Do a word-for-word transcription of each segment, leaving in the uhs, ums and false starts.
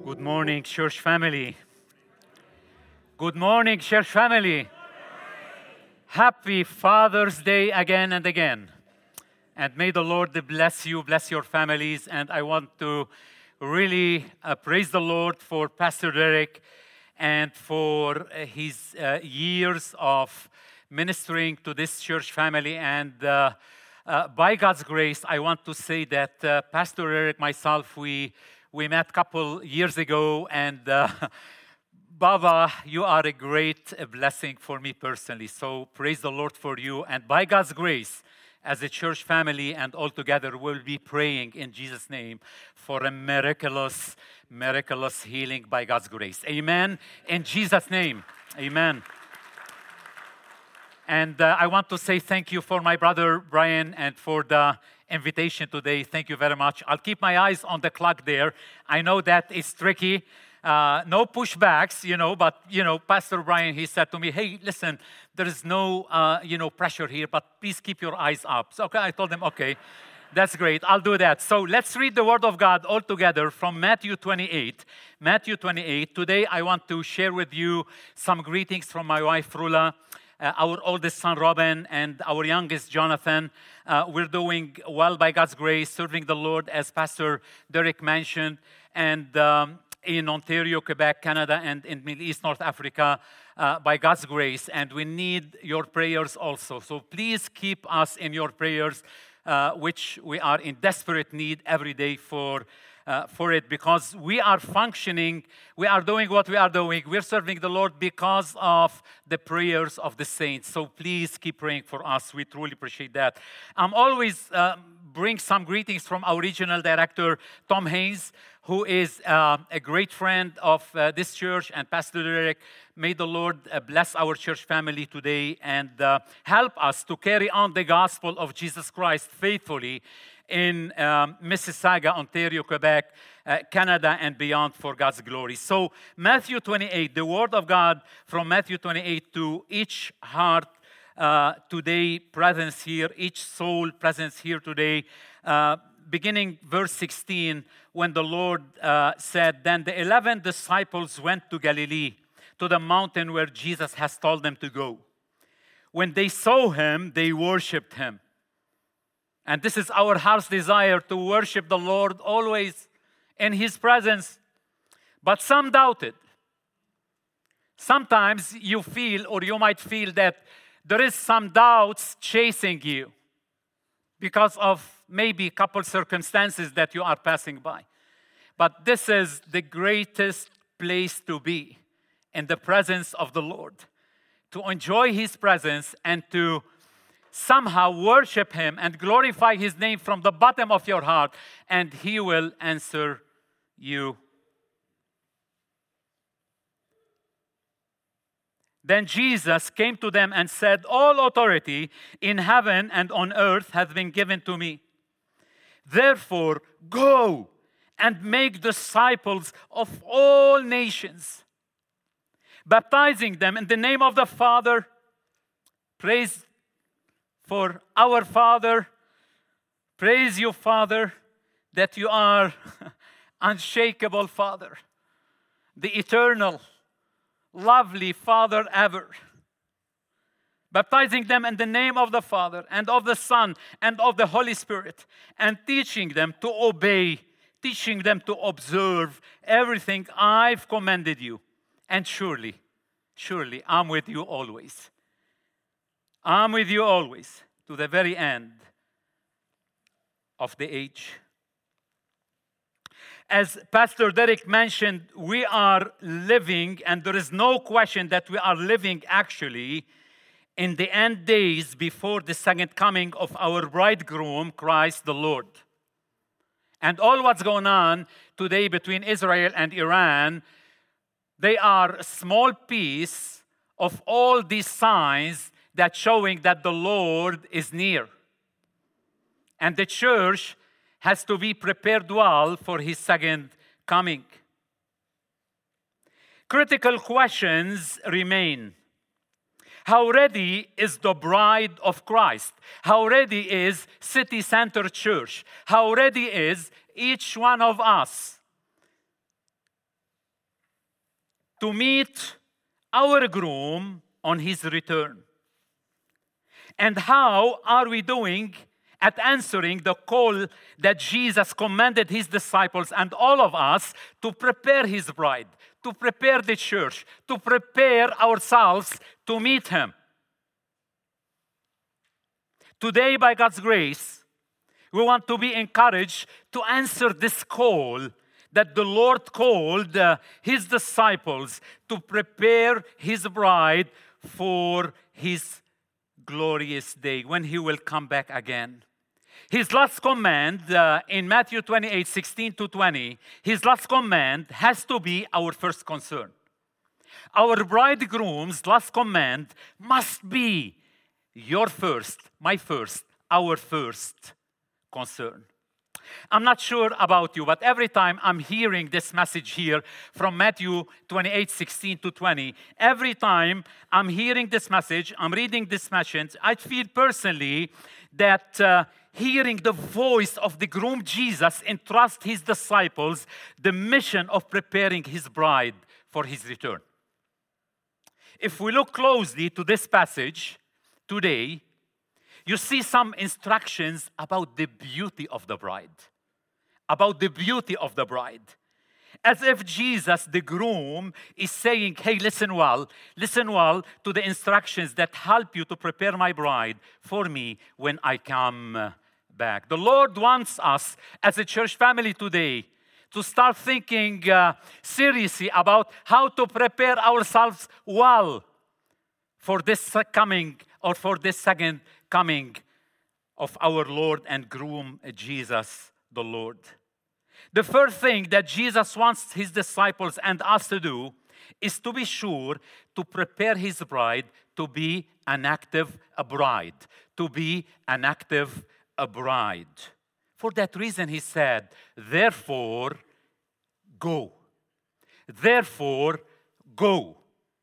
Good morning, church family. Good morning, church family. Happy Father's Day again and again. And may the Lord bless you, bless your families. And I want to really uh, praise the Lord for Pastor Derek and for uh, his uh, years of ministering to this church family. And uh, uh, by God's grace, I want to say that uh, Pastor Derek, myself, we We met a couple years ago, and uh, Baba, you are a great blessing for me personally. So praise the Lord for you. And by God's grace, as a church family and all together, we'll be praying in Jesus' name for a miraculous, miraculous healing by God's grace. Amen. In Jesus' name, amen. And uh, I want to say thank you for my brother Brian and for the invitation today. Thank you very much. I'll keep my eyes on the clock there. I know that it's tricky. Uh, no pushbacks, you know, but, you know, Pastor Brian, he said to me, hey, listen, there is no, uh, you know, pressure here, but please keep your eyes up. So, okay, I told him, okay, that's great. I'll do that. So let's read the Word of God all together from Matthew twenty-eight. Matthew twenty-eight. Today, I want to share with you some greetings from my wife, Rula, Uh, our oldest son, Robin, and our youngest, Jonathan. Uh, we're doing well by God's grace, serving the Lord, as Pastor Derek mentioned, and um, in Ontario, Quebec, Canada, and in Middle East, North Africa, uh, by God's grace. And we need your prayers also. So please keep us in your prayers, uh, which we are in desperate need every day for Uh, for it, because we are functioning, we are doing what we are doing. We're serving the Lord because of the prayers of the saints. So please keep praying for us. We truly appreciate that. I'm always uh, bring some greetings from our regional director, Tom Haynes, who is uh, a great friend of uh, this church, and Pastor Derek. May the Lord uh, bless our church family today and uh, help us to carry on the gospel of Jesus Christ faithfully in um, Mississauga, Ontario, Quebec, uh, Canada, and beyond for God's glory. So Matthew twenty-eight, the Word of God from Matthew twenty-eight to each heart uh, today presence here, each soul presence here today, uh, beginning verse sixteen, when the Lord uh, said, then the eleven disciples went to Galilee, to the mountain where Jesus has told them to go. When they saw him, they worshipped him. And this is our heart's desire, to worship the Lord always in his presence. But some doubted. Sometimes you feel, or you might feel, that there is some doubts chasing you because of maybe a couple circumstances that you are passing by. But this is the greatest place to be, in the presence of the Lord. To enjoy his presence and to somehow worship him and glorify his name from the bottom of your heart, and he will answer you. Then Jesus came to them and said, all authority in heaven and on earth has been given to me. Therefore, go and make disciples of all nations, baptizing them in the name of the Father. Praise for our Father. Praise you, Father, that you are unshakable Father, the eternal, lovely Father ever. Baptizing them in the name of the Father and of the Son and of the Holy Spirit, and teaching them to obey, teaching them to observe everything I've commanded you. And surely, surely, I'm with you always. I'm with you always, to the very end of the age. As Pastor Derek mentioned, we are living, and there is no question that we are living actually in the end days before the second coming of our bridegroom, Christ the Lord. And all what's going on today between Israel and Iran, they are a small piece of all these signs that's showing that the Lord is near. And the church has to be prepared well for his second coming. Critical questions remain. How ready is the bride of Christ? How ready is City Center Church? How ready is each one of us to meet our groom on his return. And how are we doing at answering the call that Jesus commanded his disciples and all of us to prepare his bride, to prepare the church, to prepare ourselves to meet him? Today, by God's grace, we want to be encouraged to answer this call that the Lord called uh, his disciples to prepare his bride for his glorious day when he will come back again. His last command uh, in Matthew twenty-eight, sixteen to twenty, his last command has to be our first concern. Our bridegroom's last command must be your first, my first, our first concern. I'm not sure about you, but every time I'm hearing this message here from Matthew twenty-eight, sixteen to twenty, every time I'm hearing this message, I'm reading this message, I feel personally that uh, hearing the voice of the groom Jesus entrust his disciples the mission of preparing his bride for his return. If we look closely to this passage today, you see some instructions about the beauty of the bride. About the beauty of the bride. As if Jesus, the groom, is saying, hey, listen well, listen well to the instructions that help you to prepare my bride for me when I come back. The Lord wants us as a church family today to start thinking uh, seriously about how to prepare ourselves well for this coming or for this second coming of our Lord and groom, Jesus the Lord. The first thing that Jesus wants his disciples and us to do is to be sure to prepare his bride to be an active a bride, to be an active a bride. For that reason, he said, therefore, go. Therefore, go.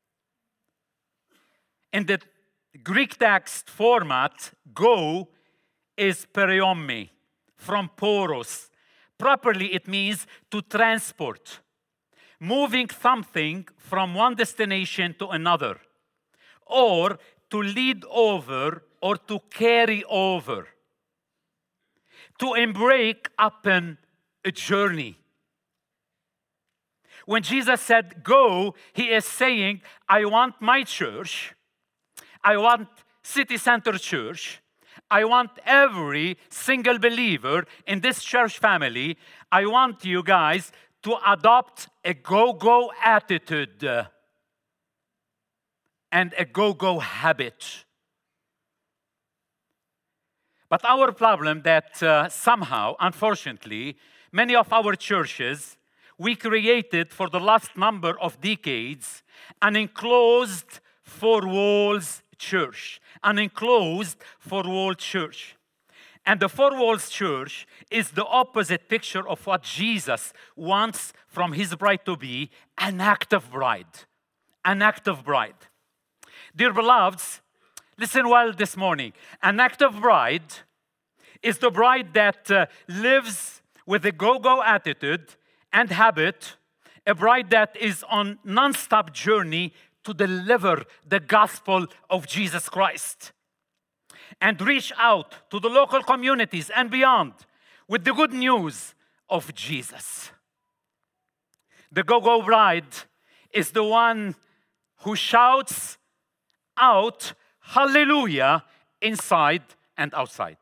In the Greek text format, go is periomi, from poros. Properly, it means to transport, moving something from one destination to another, or to lead over or to carry over, to embark upon a journey. When Jesus said, go, he is saying, I want my church, I want City Center Church, I want every single believer in this church family, I want you guys to adopt a go-go attitude and a go-go habit. But our problem that uh, somehow, unfortunately, many of our churches, we created for the last number of decades an enclosed four walls church, an enclosed four-wall church. And the four-walls church is the opposite picture of what Jesus wants from his bride to be, an active bride. An active bride. Dear beloveds, listen well this morning. An active bride is the bride that uh, lives with a go-go attitude and habit, a bride that is on non-stop journey to deliver the gospel of Jesus Christ and reach out to the local communities and beyond with the good news of Jesus. The go-go bride is the one who shouts out hallelujah inside and outside,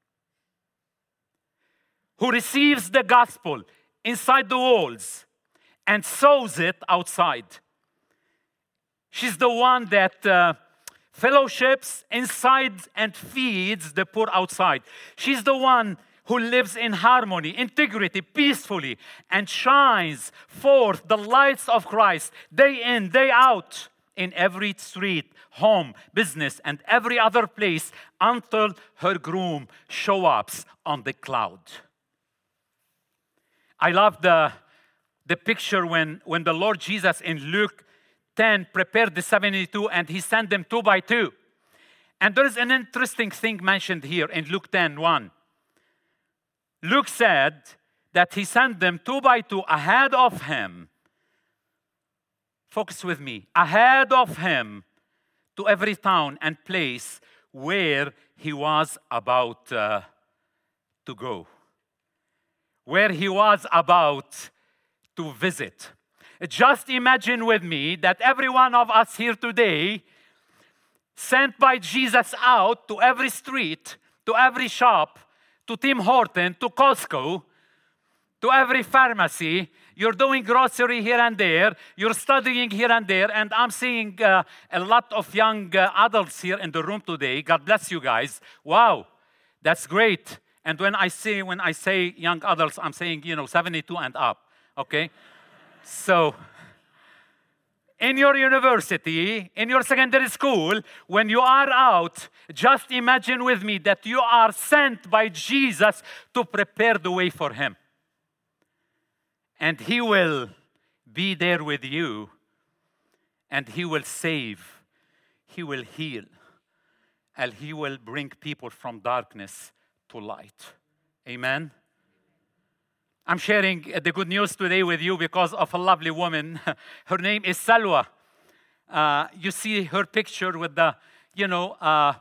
who receives the gospel inside the walls and sows it outside. She's the one that uh, fellowships inside and feeds the poor outside. She's the one who lives in harmony, integrity, peacefully, and shines forth the lights of Christ day in, day out, in every street, home, business, and every other place until her groom shows up on the cloud. I love the, the picture when, when the Lord Jesus in Luke ten prepared the seventy-two and he sent them two by two. And there is an interesting thing mentioned here in Luke ten one. Luke said that he sent them two by two ahead of him Focus with me. Ahead of him to every town and place where he was about uh, to go, where he was about to visit. Just imagine with me that every one of us here today, sent by Jesus out to every street, to every shop, to Tim Horton, to Costco, to every pharmacy. You're doing grocery here and there. You're studying here and there. And I'm seeing uh, a lot of young uh, adults here in the room today. God bless you guys. Wow, that's great. And when I say when I say young adults, I'm saying, you know, seventy-two and up. Okay, so. In your university, in your secondary school, when you are out, just imagine with me that you are sent by Jesus to prepare the way for him. And he will be there with you, and he will save, he will heal, and he will bring people from darkness to light. Amen? I'm sharing the good news today with you because of a lovely woman. Her name is Salwa. Uh, you see her picture with the, you know, uh,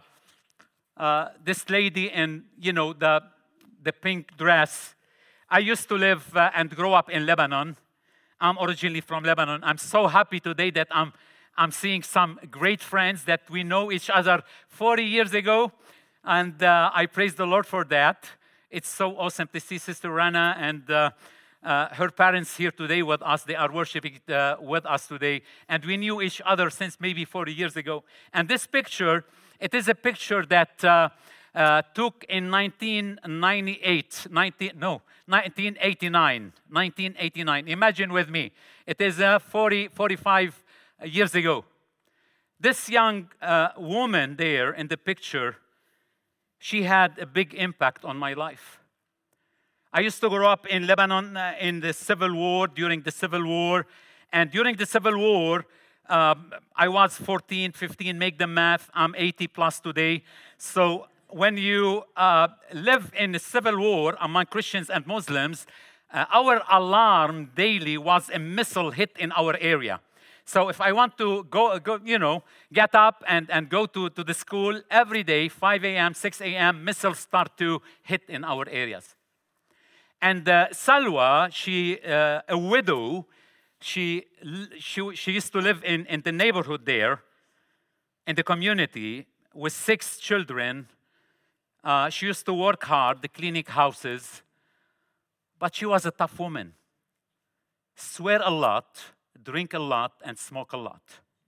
uh, this lady in, you know, the, the pink dress. I used to live uh, and grow up in Lebanon. I'm originally from Lebanon. I'm so happy today that I'm, I'm seeing some great friends that we know each other forty years ago. And uh, I praise the Lord for that. It's so awesome to see Sister Rana and uh, uh, her parents here today with us. They are worshiping uh, with us today. And we knew each other since maybe forty years ago. And this picture, it is a picture that uh, uh, took in nineteen ninety-eight, nineteen, no, nineteen eighty-nine, nineteen eighty-nine. Imagine with me. It is uh, forty, forty-five years ago. This young uh, woman there in the picture, she had a big impact on my life. I used to grow up in Lebanon uh, in the Civil War, during the Civil War. And during the Civil War, um, I was fourteen, fifteen, make the math. I'm eighty plus today. So when you uh, live in the Civil War among Christians and Muslims, uh, our alarm daily was a missile hit in our area. So if I want to go, go you know, get up and, and go to, to the school every day, five a.m., six a.m., missiles start to hit in our areas. And uh, Salwa, she, uh, a widow, she, she, she used to live in, in the neighborhood there, in the community, with six children. Uh, she used to work hard, the cleaning houses, but she was a tough woman. Swear a lot, drink a lot, and smoke a lot.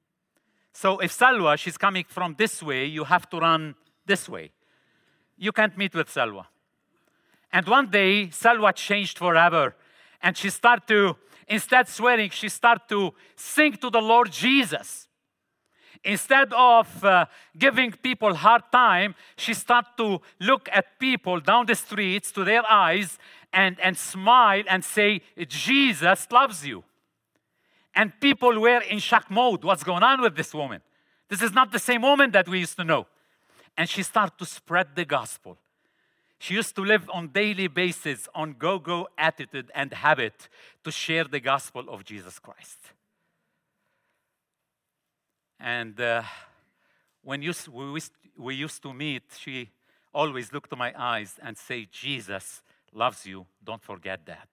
So if Salwa, she's coming from this way, you have to run this way. You can't meet with Salwa. And one day, Salwa changed forever. And she started to, instead swearing, she started to sing to the Lord Jesus. Instead of uh, giving people hard time, she started to look at people down the streets to their eyes and, and smile and say, Jesus loves you. And people were in shock mode. What's going on with this woman? This is not the same woman that we used to know. And she started to spread the gospel. She used to live on daily basis on go-go attitude and habit to share the gospel of Jesus Christ. And uh, when used, we, used, we used to meet, she always looked to my eyes and say, Jesus loves you. Don't forget that.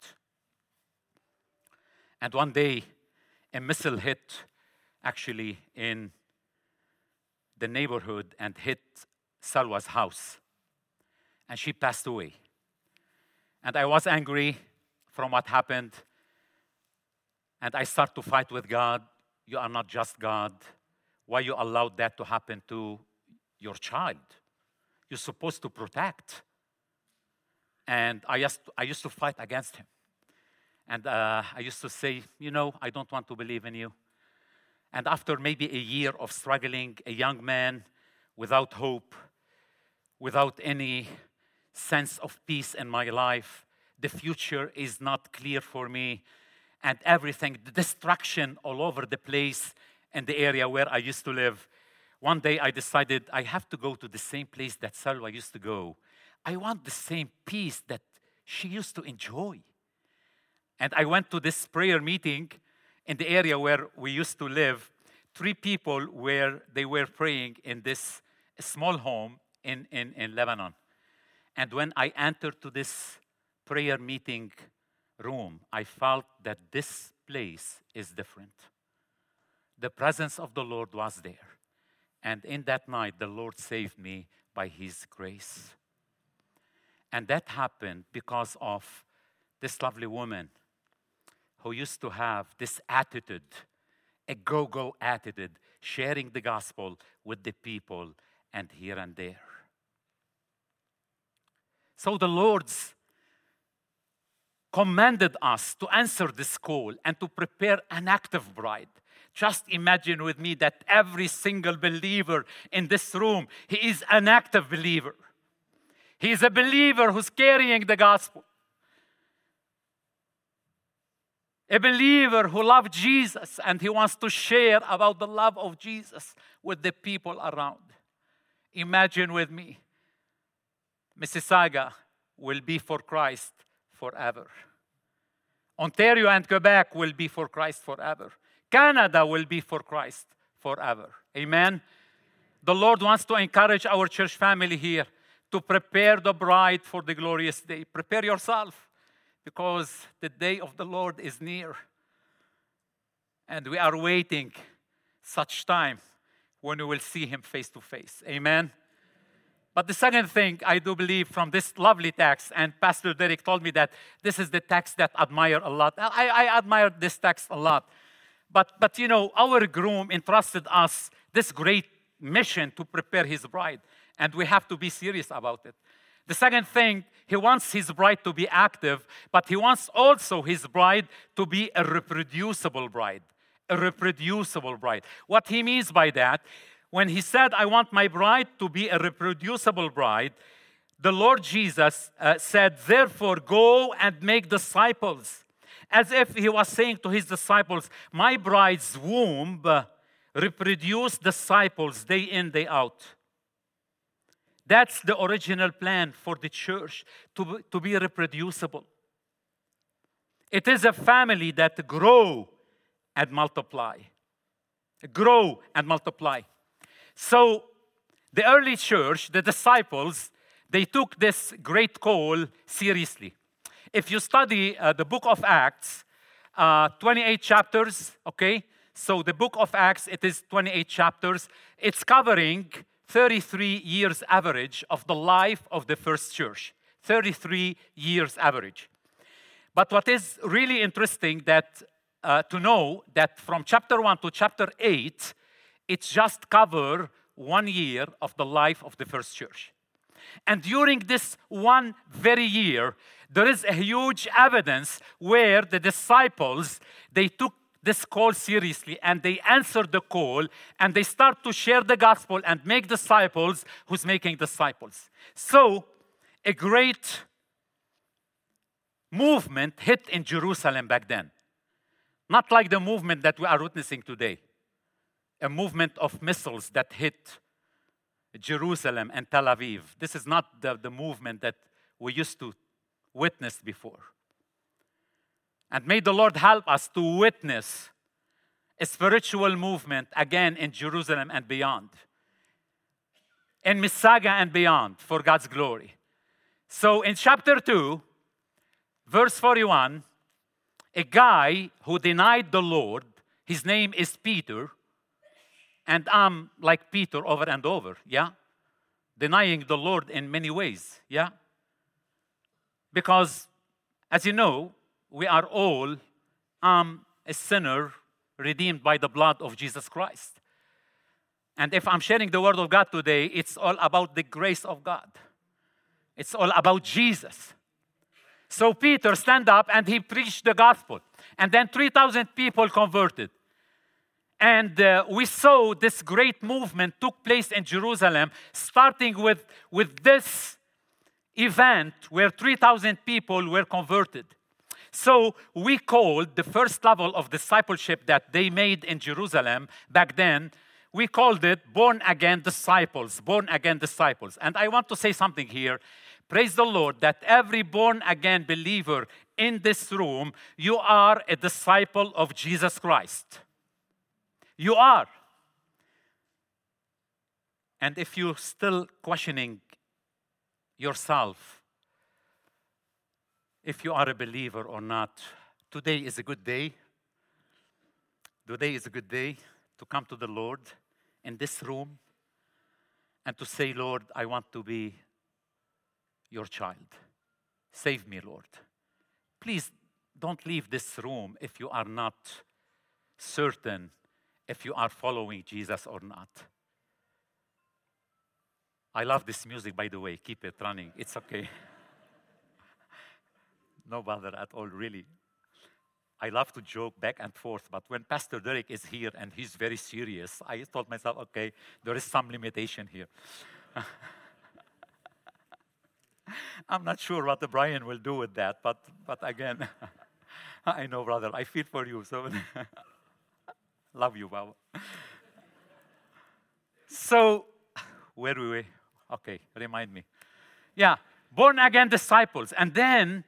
And one day, a missile hit actually in the neighborhood and hit Salwa's house. And she passed away. And I was angry from what happened. And I started to fight with God. You are not just God. Why you allowed that to happen to your child? You're supposed to protect. And I used to, I used to fight against him. And uh, I used to say, you know, I don't want to believe in you. And after maybe a year of struggling, a young man without hope, without any sense of peace in my life, the future is not clear for me, and everything, the destruction all over the place in the area where I used to live. One day I decided I have to go to the same place that Salwa used to go. I want the same peace that she used to enjoy. And I went to this prayer meeting in the area where we used to live, three people where they were praying in this small home in, in, in Lebanon. And when I entered to this prayer meeting room, I felt that this place is different. The presence of the Lord was there. And in that night, the Lord saved me by His grace. And that happened because of this lovely woman who used to have this attitude, a go-go attitude, sharing the gospel with the people and here and there. So the Lord's commanded us to answer this call and to prepare an active bride. Just imagine with me that every single believer in this room, he is an active believer. He is a believer who's carrying the gospel. A believer who loves Jesus and he wants to share about the love of Jesus with the people around. Imagine with me, Mississauga will be for Christ forever. Ontario and Quebec will be for Christ forever. Canada will be for Christ forever. Amen? The Lord wants to encourage our church family here to prepare the bride for the glorious day. Prepare yourself, because the day of the Lord is near. And we are waiting such time when we will see Him face to face. Amen? But the second thing I do believe from this lovely text, and Pastor Derek told me that this is the text that I admire a lot. I, I admire this text a lot. But, but, you know, our groom entrusted us this great mission to prepare his bride. And we have to be serious about it. The second thing, he wants his bride to be active, but he wants also his bride to be a reproducible bride. A reproducible bride. What he means by that, when he said, I want my bride to be a reproducible bride, the Lord Jesus uh, said, therefore, go and make disciples. As if he was saying to his disciples, my bride's womb uh, reproduce disciples day in, day out. That's the original plan for the church, to, to be reproducible. It is a family that grow and multiply. Grow and multiply. So the early church, the disciples, they took this great call seriously. If you study uh, the book of Acts, uh, twenty-eight chapters, okay? So the book of Acts, it is twenty-eight chapters. It's covering thirty-three years average of the life of the first church. thirty-three years average. But what is really interesting that uh, to know that from chapter one to chapter eight, it just cover one year of the life of the first church. And during this one very year, there is a huge evidence where the disciples, they took this call seriously and they answered the call and they start to share the gospel and make disciples who's making disciples. So, a great movement hit in Jerusalem back then. Not like the movement that we are witnessing today. A movement of missiles that hit Jerusalem and Tel Aviv. This is not the, the movement that we used to witness before. And may the Lord help us to witness a spiritual movement again in Jerusalem and beyond. In Mississauga and beyond for God's glory. So in chapter two, verse forty-one, a guy who denied the Lord, his name is Peter, and I'm like Peter over and over, yeah? Denying the Lord in many ways, yeah? Because, as you know, we are all um, a sinner redeemed by the blood of Jesus Christ. And if I'm sharing the word of God today, it's all about the grace of God. It's all about Jesus. So Peter stand up and he preached the gospel. And then three thousand people converted. And uh, we saw this great movement took place in Jerusalem, starting with, with this event where three thousand people were converted. So we called the first level of discipleship that they made in Jerusalem back then, we called it born-again disciples, born-again disciples. And I want to say something here. Praise the Lord that every born-again believer in this room, you are a disciple of Jesus Christ. You are. And if you're still questioning yourself, if you are a believer or not, today is a good day. Today is a good day to come to the Lord in this room and to say, Lord, I want to be your child. Save me, Lord. Please don't leave this room if you are not certain if you are following Jesus or not. I love this music, by the way. Keep it running. It's okay. No bother at all, really. I love to joke back and forth, but when Pastor Derek is here and he's very serious, I told myself, okay, there is some limitation here. I'm not sure what the Brian will do with that, but, but again, I know, brother, I feel for you, so love you, Baba. So, where were we? Okay, remind me. Yeah, born again disciples, and then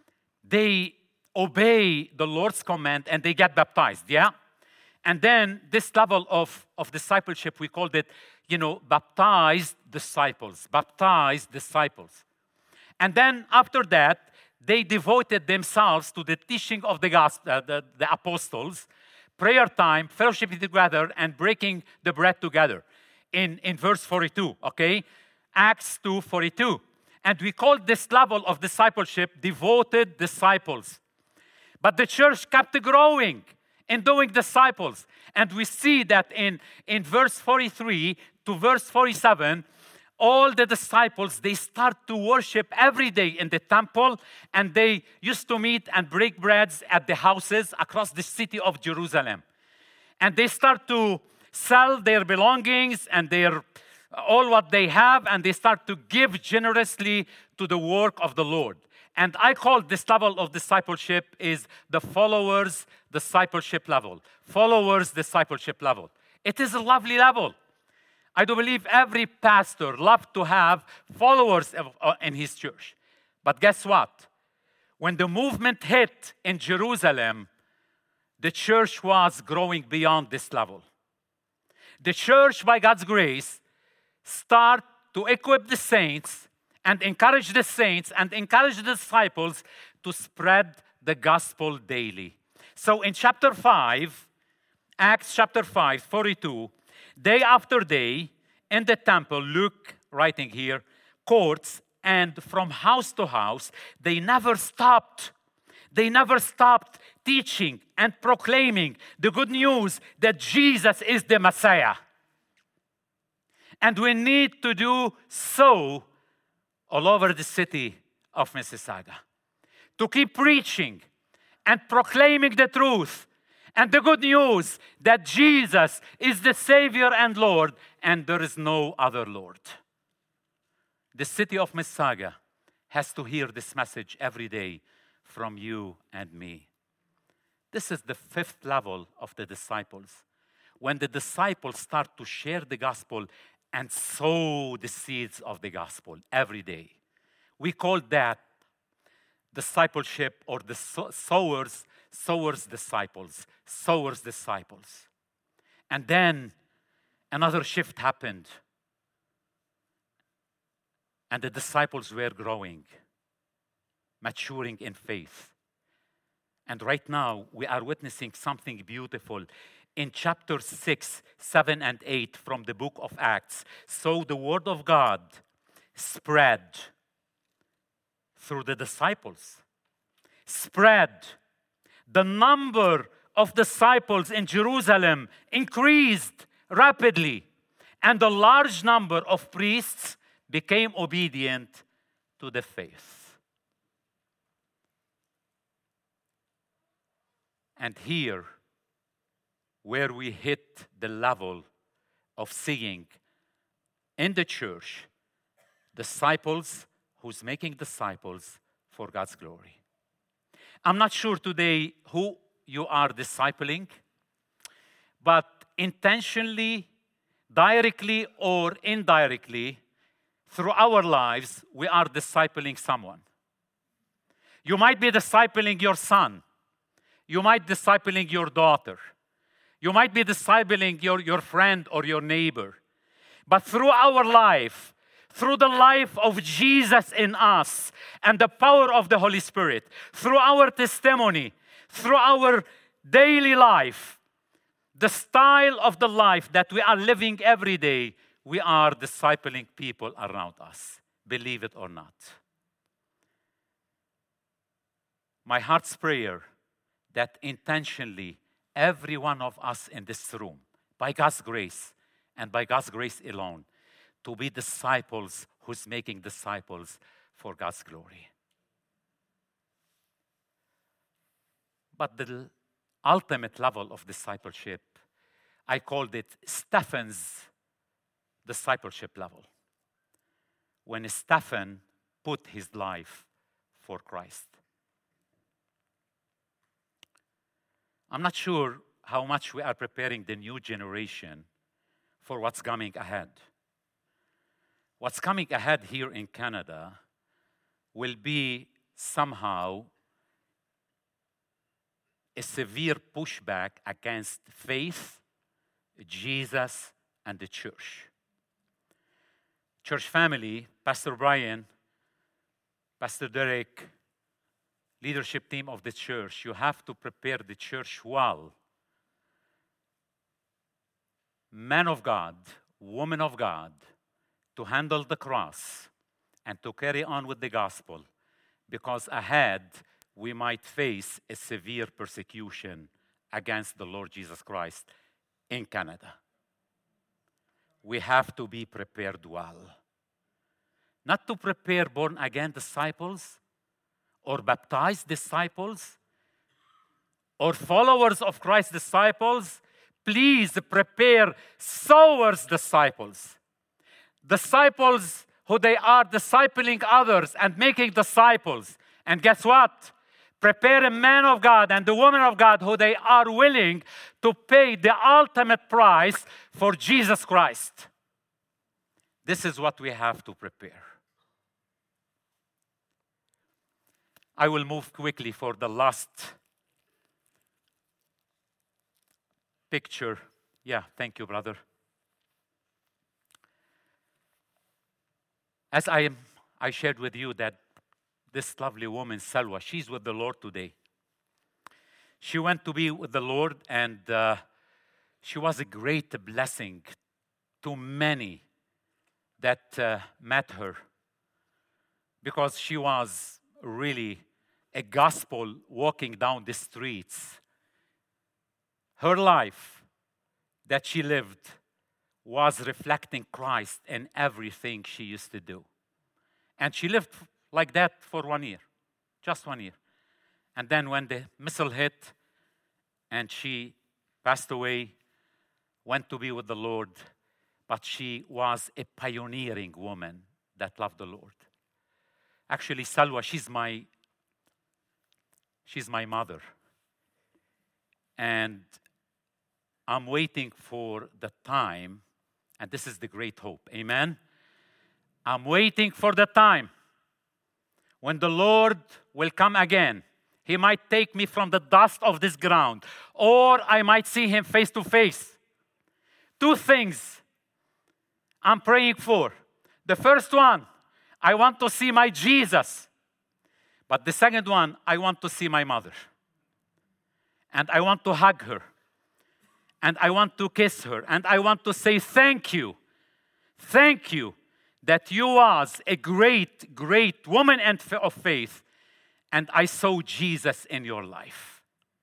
they obey the Lord's command and they get baptized, yeah? And then this level of, of discipleship, we called it, you know, baptized disciples, baptized disciples. And then after that, they devoted themselves to the teaching of the gospel, uh, the, the apostles, prayer time, fellowship together, and breaking the bread together. In, in verse forty-two, okay? Acts two forty-two. And we call this level of discipleship devoted disciples. But the church kept growing in doing disciples. And we see that in, in verse forty-three to verse forty-seven, all the disciples, they start to worship every day in the temple, and they used to meet and break breads at the houses across the city of Jerusalem. And they start to sell their belongings and their all what they have, and they start to give generously to the work of the Lord. And I call this level of discipleship is the followers discipleship level. Followers discipleship level. It is a lovely level. I do believe every pastor loves to have followers in his church. But guess what? When the movement hit in Jerusalem, the church was growing beyond this level. The church, by God's grace, start to equip the saints and encourage the saints and encourage the disciples to spread the gospel daily. So in chapter five, Acts chapter five, forty-two, day after day, in the temple, Luke writing here, courts, and from house to house, they never stopped. They never stopped teaching and proclaiming the good news that Jesus is the Messiah. And we need to do so all over the city of Mississauga. To keep preaching and proclaiming the truth and the good news that Jesus is the Savior and Lord, and there is no other Lord. The city of Mississauga has to hear this message every day from you and me. This is the fifth level of the disciples. When the disciples start to share the gospel and sow the seeds of the gospel every day. We call that discipleship, or the sowers, sowers disciples, sowers disciples. And then another shift happened. And the disciples were growing, maturing in faith. And right now, we are witnessing something beautiful. In chapter six, seven, and eight from the book of Acts. So the word of God spread through the disciples. Spread. The number of disciples in Jerusalem increased rapidly. And a large number of priests became obedient to the faith. And here, where we hit the level of seeing in the church disciples who's making disciples for God's glory. I'm not sure today who you are discipling, but intentionally, directly or indirectly, through our lives, we are discipling someone. You might be discipling your son. You might be discipling your daughter. You might be discipling your, your friend or your neighbor. But through our life, through the life of Jesus in us and the power of the Holy Spirit, through our testimony, through our daily life, the style of the life that we are living every day, we are discipling people around us, believe it or not. My heart's prayer that intentionally every one of us in this room, by God's grace and by God's grace alone, to be disciples who's making disciples for God's glory. But the ultimate level of discipleship, I called it Stephen's discipleship level. When Stephen put his life for Christ. I'm not sure how much we are preparing the new generation for what's coming ahead. What's coming ahead here in Canada will be somehow a severe pushback against faith, Jesus, and the church. Church family, Pastor Brian, Pastor Derek, leadership team of the church, you have to prepare the church well. Men of God, women of God, to handle the cross and to carry on with the gospel, because ahead we might face a severe persecution against the Lord Jesus Christ in Canada. We have to be prepared well. Not to prepare born-again disciples or baptized disciples or followers of Christ's disciples. Please prepare sowers disciples. Disciples who they are discipling others and making disciples. And guess what? Prepare a man of God and a woman of God who they are willing to pay the ultimate price for Jesus Christ. This is what we have to prepare. I will move quickly for the last picture. Yeah, thank you, brother. As I, I shared with you that this lovely woman, Salwa, she's with the Lord today. She went to be with the Lord, and uh, she was a great blessing to many that uh, met her, because she was really a gospel walking down the streets. Her life that she lived was reflecting Christ in everything she used to do. And she lived like that for one year, just one year. And then when the missile hit and she passed away, went to be with the Lord, but she was a pioneering woman that loved the Lord. Actually, Salwa, she's my, she's my mother. And I'm waiting for the time, and this is the great hope, amen? I'm waiting for the time when the Lord will come again. He might take me from the dust of this ground, or I might see him face to face. Two things I'm praying for. The first one, I want to see my Jesus. But the second one, I want to see my mother. And I want to hug her. And I want to kiss her. And I want to say thank you. Thank you that you was a great, great woman of faith. And I saw Jesus in your life.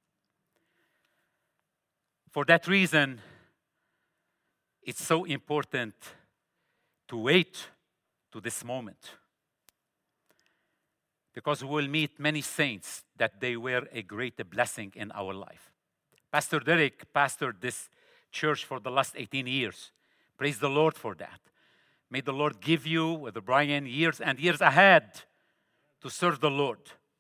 For that reason, it's so important to wait to this moment. Because we will meet many saints that they were a great blessing in our life. Pastor Derek pastored this church for the last eighteen years. Praise the Lord for that. May the Lord give you, with Brian, years and years ahead to serve the Lord.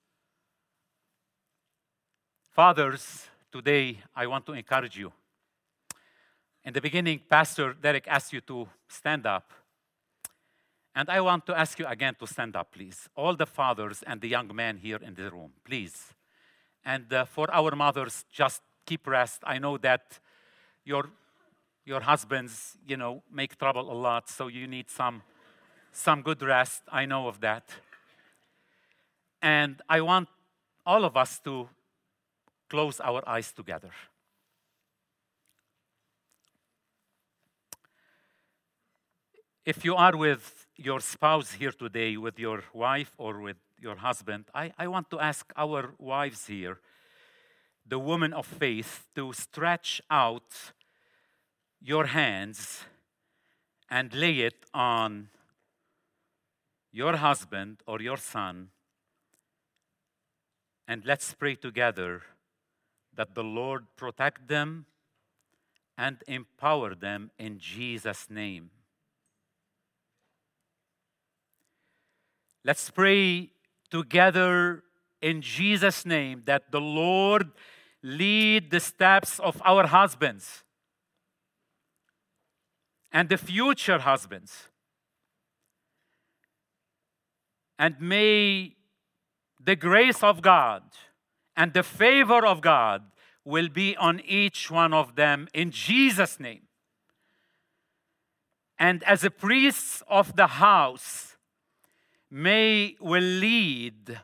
Fathers, today I want to encourage you. In the beginning, Pastor Derek asked you to stand up. And I want to ask you again to stand up, please. All the fathers and the young men here in the room, please. And uh, for our mothers, just keep rest. I know that your, your husbands, you know, make trouble a lot, so you need some, some good rest. I know of that. And I want all of us to close our eyes together. If you are with your spouse here today, with your wife or with your husband, I, I want to ask our wives here, the women of faith, to stretch out your hands and lay it on your husband or your son. And let's pray together that the Lord protect them and empower them in Jesus' name. Let's pray together in Jesus' name that the Lord lead the steps of our husbands and the future husbands. And may the grace of God and the favor of God will be on each one of them in Jesus' name. And as a priest of the house, may we lead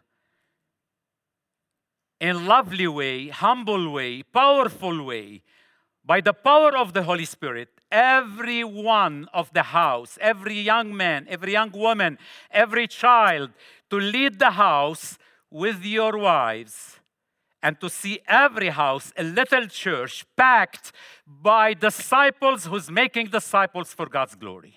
in lovely way, humble way, powerful way, by the power of the Holy Spirit, every one of the house, every young man, every young woman, every child, to lead the house with your wives, and to see every house a little church packed by disciples who's making disciples for God's glory.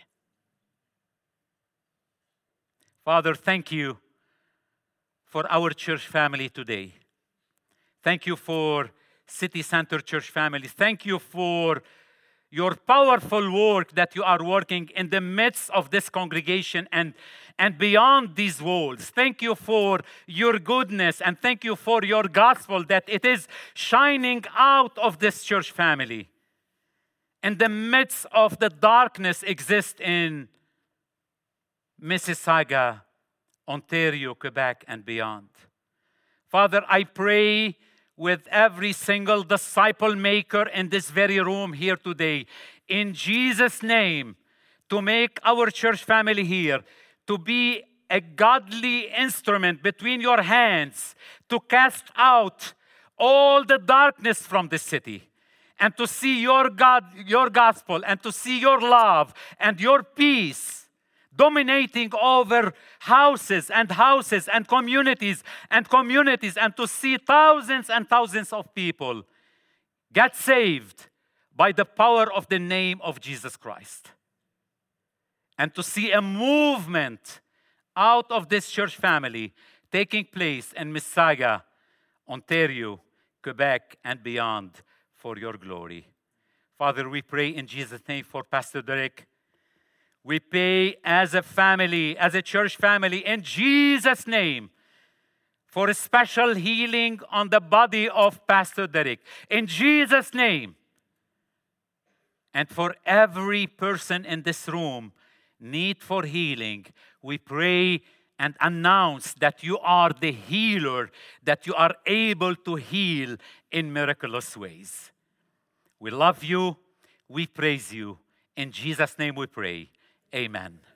Father, thank you for our church family today. Thank you for City Center Church family. Thank you for your powerful work that you are working in the midst of this congregation and, and beyond these walls. Thank you for your goodness, and thank you for your gospel that it is shining out of this church family. In the midst of the darkness exists in Mississauga, Ontario, Quebec, and beyond. Father, I pray with every single disciple maker in this very room here today, in Jesus' name, to make our church family here to be a godly instrument between your hands to cast out all the darkness from the city, and to see your God, your gospel, and to see your love and your peace dominating over houses and houses and communities and communities, and to see thousands and thousands of people get saved by the power of the name of Jesus Christ. And to see a movement out of this church family taking place in Mississauga, Ontario, Quebec, and beyond for your glory. Father, we pray in Jesus' name for Pastor Derek. We pray as a family, as a church family, in Jesus' name, for a special healing on the body of Pastor Derek. In Jesus' name. And for every person in this room, need for healing, we pray and announce that you are the healer, that you are able to heal in miraculous ways. We love you. We praise you. In Jesus' name we pray. Amen.